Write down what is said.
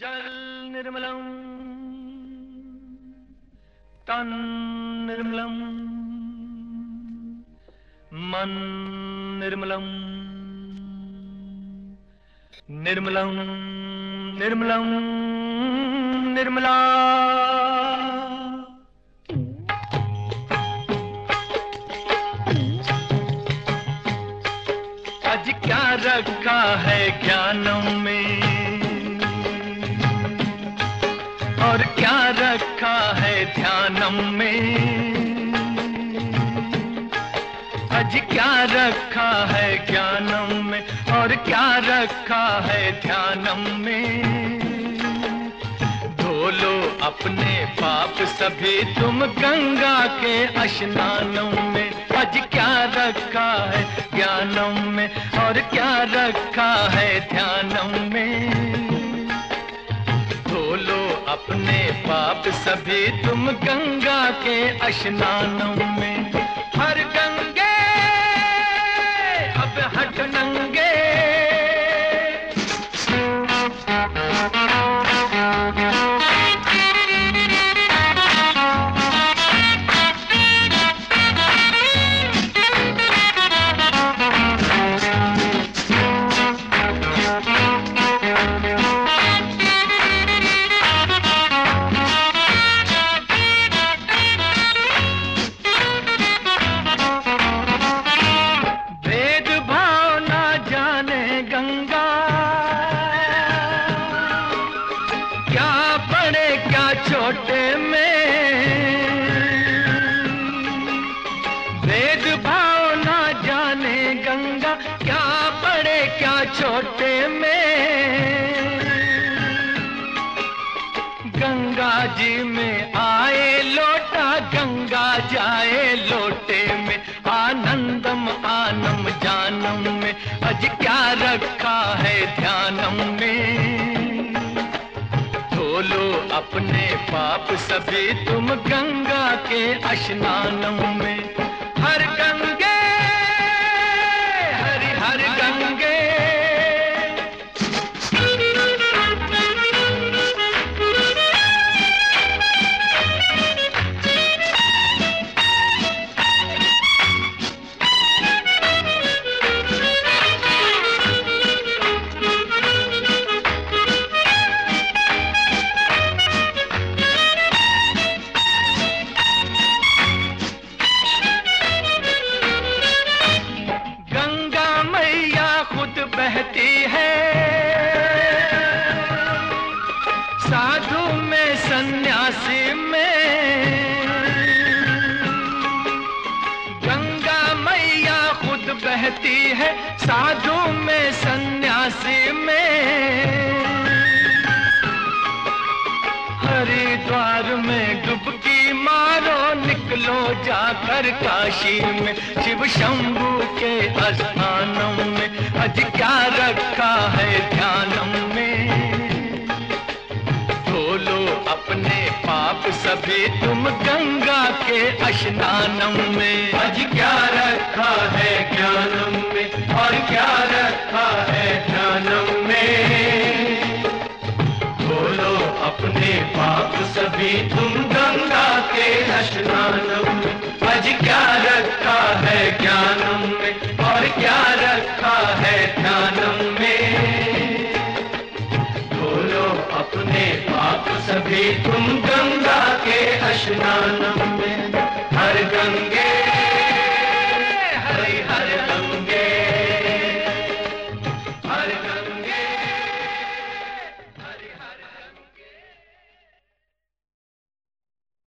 जल निर्मलं तन निर्मलं मन निर्मलं निर्मलं निर्मलं निर्मला। आज क्या रखा है ज्ञानों में और क्या रखा है ध्यानम में। आज क्या रखा है ज्ञानम में और क्या रखा है ध्यानम में। धो लो अपने पाप सभी तुम गंगा के स्नानों में। आज क्या रखा है ज्ञानम में और क्या रखा है ध्यानम में। धो लो अपने पाप सभी तुम गंगा के स्नानों में। हर गंगे अब हट नंगे। छोटे में भेदभाव ना जाने गंगा, क्या बड़े क्या छोटे में। गंगा जी में आए लोटा, गंगा जाए लोटे में। आनंदम आनम जानम में, आज क्या रखा है ध्यानम में। लो अपने पाप सभी तुम गंगा के स्नानों में। हर गंगे हरि हर गंगे। बहती है साधु में सन्यासी में। गंगा मैया खुद बहती है साधु में सन्यासी में। हरिद्वार में डुबकी मारो, निकलो जाकर काशी में। शिव शंभू के स्थानों में, आज क्या रखा है ध्यानम में। धो लो अपने पाप सभी तुम गंगा के स्नानम में। आज क्या रखा है ज्ञानम में और क्या रखा है ध्यानम में। धो लो अपने पाप सभी तुम गंगा के स्नानम में। आज क्या रखा है ज्ञानम में और क्या रखा है ध्यानम में। धो लो अपने पाप सभी तुम गंगा के स्नानम में। हर गंगे